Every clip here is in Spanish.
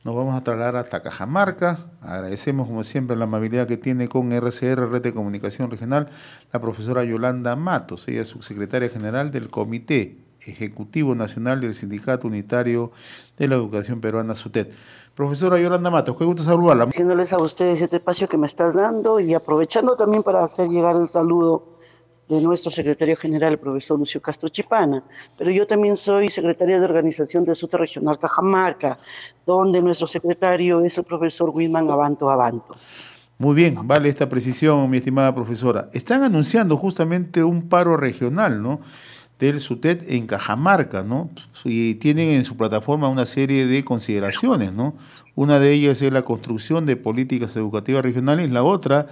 Nos vamos a trasladar hasta Cajamarca. Agradecemos, como siempre, la amabilidad que tiene con RCR, Red de Comunicación Regional, la profesora Yolanda Matos. Ella es subsecretaria general del Comité Ejecutivo Nacional del Sindicato Unitario de la Educación Peruana, SUTED. Profesora Yolanda Matos, qué gusto saludarla. Haciéndoles a ustedes este espacio que me estás dando y aprovechando también para hacer llegar el saludo de nuestro secretario general, el profesor Lucio Castro Chipana, pero yo también soy secretaria de organización de SUTE Regional Cajamarca, donde nuestro secretario es el profesor Wilman Abanto Abanto. Muy bien, vale esta precisión, mi estimada profesora. Están anunciando justamente un paro regional, ¿no? Del SUTED en Cajamarca, ¿no? Y tienen en su plataforma una serie de consideraciones, ¿no? Una de ellas es la construcción de políticas educativas regionales, la otra,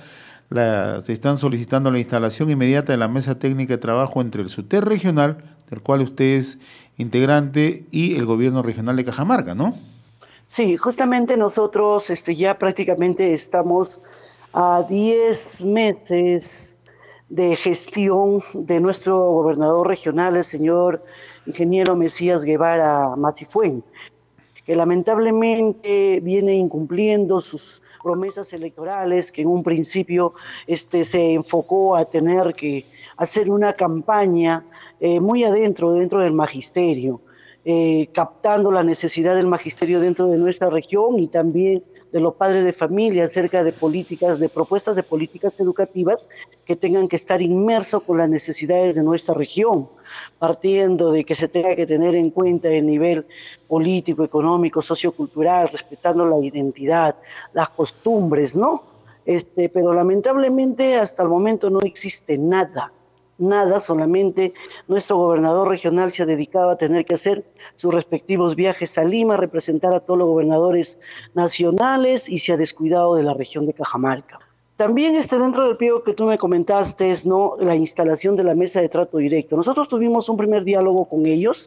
se están solicitando la instalación inmediata de la mesa técnica de trabajo entre el SUTED regional, del cual usted es integrante, y el gobierno regional de Cajamarca, ¿no? Sí, justamente nosotros ya prácticamente estamos a 10 meses de gestión de nuestro gobernador regional, el señor ingeniero Mesías Guevara Macifuen, que lamentablemente viene incumpliendo sus promesas electorales, que en un principio se enfocó a tener que hacer una campaña muy dentro del magisterio, captando la necesidad del magisterio dentro de nuestra región y también de los padres de familia acerca de políticas, de propuestas de políticas educativas que tengan que estar inmersos con las necesidades de nuestra región, partiendo de que se tenga que tener en cuenta el nivel político, económico, sociocultural, respetando la identidad, las costumbres, ¿no? Pero lamentablemente hasta el momento no existe nada, nada, solamente nuestro gobernador regional se ha dedicado a tener que hacer sus respectivos viajes a Lima, representar a todos los gobernadores nacionales y se ha descuidado de la región de Cajamarca. También dentro del pliego que tú me comentaste, ¿no? La instalación de la mesa de trato directo. Nosotros tuvimos un primer diálogo con ellos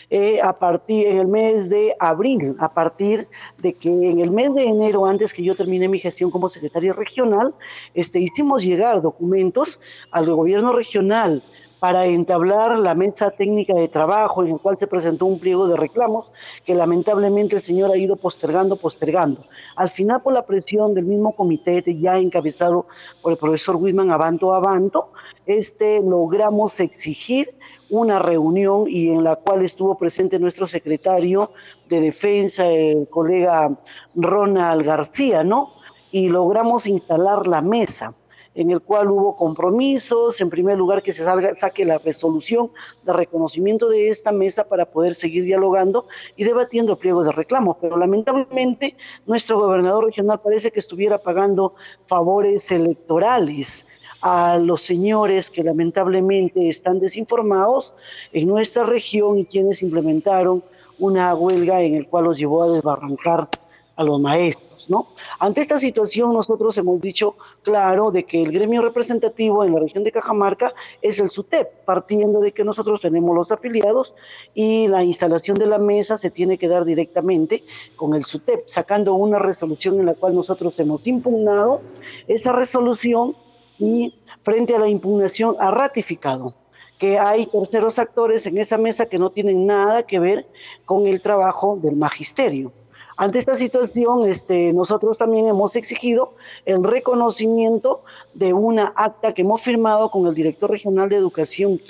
en el mes de abril, a partir de que en el mes de enero, antes que yo termine mi gestión como secretaria regional, hicimos llegar documentos al gobierno regional para entablar la mesa técnica de trabajo en el cual se presentó un pliego de reclamos que lamentablemente el señor ha ido postergando. Al final, por la presión del mismo comité ya encabezado por el profesor Wilman Abanto Abanto, logramos exigir una reunión y en la cual estuvo presente nuestro secretario de Defensa, el colega Ronald García, ¿no? Y logramos instalar la mesa en el cual hubo compromisos, en primer lugar que saque la resolución de reconocimiento de esta mesa para poder seguir dialogando y debatiendo pliegos de reclamos, pero lamentablemente nuestro gobernador regional parece que estuviera pagando favores electorales a los señores que lamentablemente están desinformados en nuestra región y quienes implementaron una huelga en el cual los llevó a desbarrancar a los maestros, ¿no? Ante esta situación nosotros hemos dicho claro de que el gremio representativo en la región de Cajamarca es el SUTEP, partiendo de que nosotros tenemos los afiliados y la instalación de la mesa se tiene que dar directamente con el SUTEP, sacando una resolución en la cual nosotros hemos impugnado esa resolución y frente a la impugnación ha ratificado que hay terceros actores en esa mesa que no tienen nada que ver con el trabajo del magisterio. Ante esta situación, nosotros también hemos exigido el reconocimiento de una acta que hemos firmado con el director regional de educación,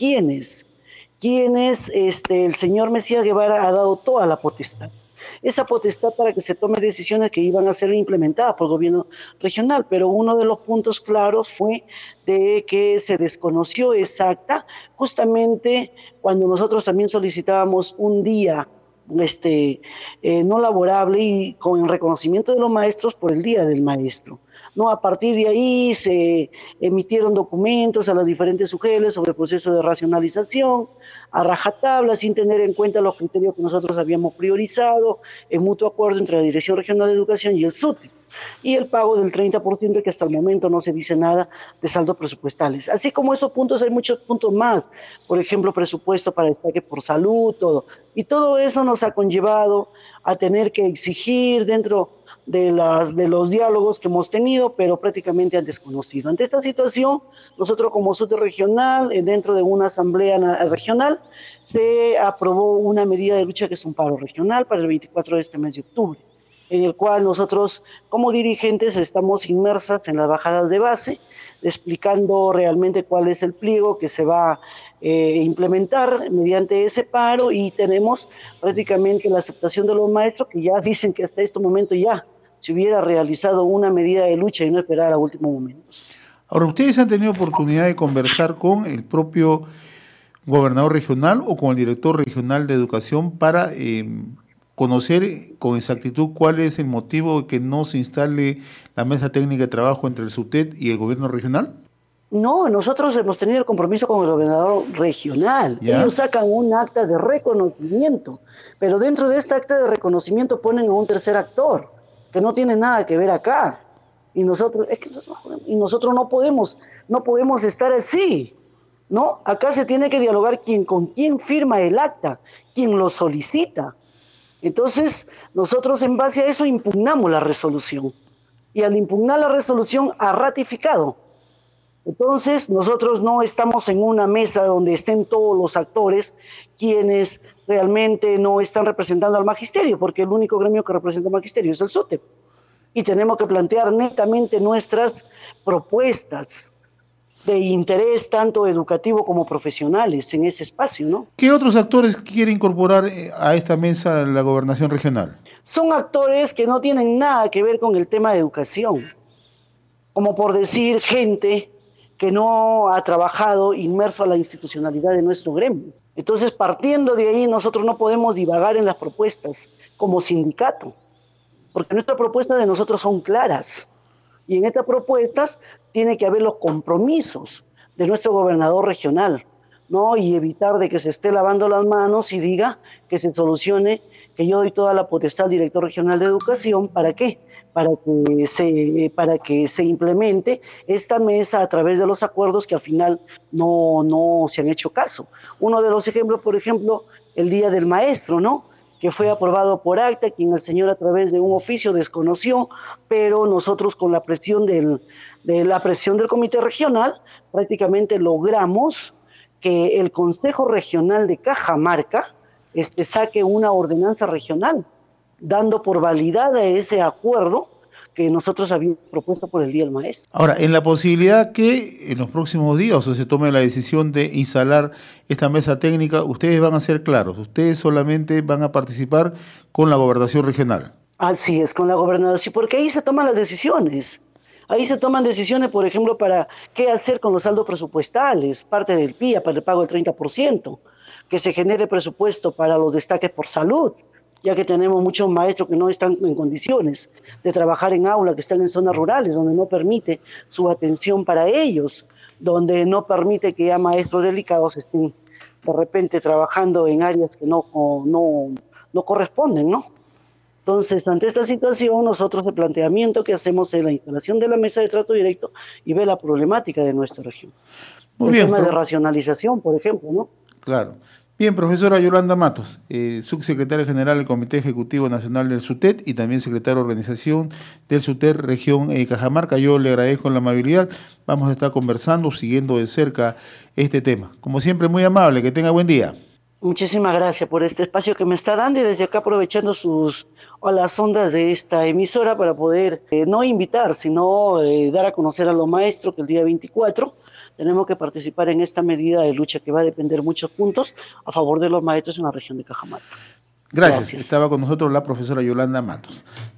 quienes el señor Mesías Guevara ha dado toda la potestad. Esa potestad para que se tome decisiones que iban a ser implementadas por el gobierno regional, pero uno de los puntos claros fue de que se desconoció esa acta justamente cuando nosotros también solicitábamos un día no laborable y con el reconocimiento de los maestros por el Día del Maestro. ¿No? A partir de ahí se emitieron documentos a las diferentes UGELs sobre el proceso de racionalización, a rajatabla, sin tener en cuenta los criterios que nosotros habíamos priorizado, en mutuo acuerdo entre la Dirección Regional de Educación y el SUTE, y el pago del 30% que hasta el momento no se dice nada de saldos presupuestales. Así como esos puntos, hay muchos puntos más, por ejemplo, presupuesto para destaque por salud, todo. Y todo eso nos ha conllevado a tener que exigir dentro de los diálogos que hemos tenido, pero prácticamente han desconocido. Ante esta situación, nosotros como SUTE regional, dentro de una asamblea regional, se aprobó una medida de lucha que es un paro regional para el 24 de este mes de octubre. en el cual nosotros como dirigentes estamos inmersas en las bajadas de base, explicando realmente cuál es el pliego que se va a implementar mediante ese paro, y tenemos prácticamente la aceptación de los maestros que ya dicen que hasta este momento ya se hubiera realizado una medida de lucha y no esperar a último momento. Ahora, ¿ustedes han tenido oportunidad de conversar con el propio gobernador regional o con el director regional de educación para conocer con exactitud cuál es el motivo de que no se instale la mesa técnica de trabajo entre el SUTET y el gobierno regional? No, nosotros hemos tenido el compromiso con el gobernador regional. ¿Ya? Ellos sacan un acta de reconocimiento, pero dentro de esta acta de reconocimiento ponen a un tercer actor que no tiene nada que ver acá. Y nosotros, nosotros no podemos estar así, ¿no? Acá se tiene que dialogar con quién firma el acta, quién lo solicita. Entonces, nosotros en base a eso impugnamos la resolución. Y al impugnar la resolución ha ratificado. Entonces, nosotros no estamos en una mesa donde estén todos los actores quienes realmente no están representando al magisterio, porque el único gremio que representa al magisterio es el SUTEP. Y tenemos que plantear netamente nuestras propuestas de interés tanto educativo como profesionales en ese espacio, ¿no? ¿Qué otros actores quiere incorporar a esta mesa la gobernación regional? Son actores que no tienen nada que ver con el tema de educación, como por decir gente que no ha trabajado inmerso a la institucionalidad de nuestro gremio. Entonces, partiendo de ahí, nosotros no podemos divagar en las propuestas como sindicato, porque nuestras propuestas de nosotros son claras. Y en estas propuestas tiene que haber los compromisos de nuestro gobernador regional, ¿no? Y evitar de que se esté lavando las manos y diga que se solucione, que yo doy toda la potestad al director regional de educación. ¿Para qué? Para que se implemente esta mesa a través de los acuerdos que al final no se han hecho caso. Uno de los ejemplos, por ejemplo, el Día del Maestro, ¿no? Que fue aprobado por acta, quien el señor a través de un oficio desconoció, pero nosotros con la presión del comité regional prácticamente logramos que el Consejo Regional de Cajamarca saque una ordenanza regional, dando por validada ese acuerdo que nosotros habíamos propuesto por el Día del Maestro. Ahora, en la posibilidad que en los próximos días o sea, se tome la decisión de instalar esta mesa técnica, ustedes van a ser claros, ustedes solamente van a participar con la gobernación regional. Así es, con la gobernación, porque ahí se toman las decisiones. Ahí se toman decisiones, por ejemplo, para qué hacer con los saldos presupuestales, parte del PIA para el pago del 30%, que se genere presupuesto para los destaques por salud, ya que tenemos muchos maestros que no están en condiciones de trabajar en aula, que están en zonas rurales, donde no permite su atención para ellos, donde no permite que ya maestros delicados estén de repente trabajando en áreas que no corresponden, ¿no? Entonces, ante esta situación, nosotros el planteamiento que hacemos es la instalación de la mesa de trato directo y ver la problemática de nuestra región. Muy el bien, tema de racionalización, por ejemplo, ¿no? Claro. Bien, profesora Yolanda Matos, subsecretaria general del Comité Ejecutivo Nacional del SUTET y también secretaria de organización del SUTET Región Cajamarca. Yo le agradezco la amabilidad. Vamos a estar conversando, siguiendo de cerca este tema. Como siempre, muy amable. Que tenga buen día. Muchísimas gracias por este espacio que me está dando y desde acá aprovechando las ondas de esta emisora para poder no invitar, sino dar a conocer a los maestros que el día 24 tenemos que participar en esta medida de lucha que va a depender muchos puntos a favor de los maestros en la región de Cajamarca. Gracias. Estaba con nosotros la profesora Yolanda Matos.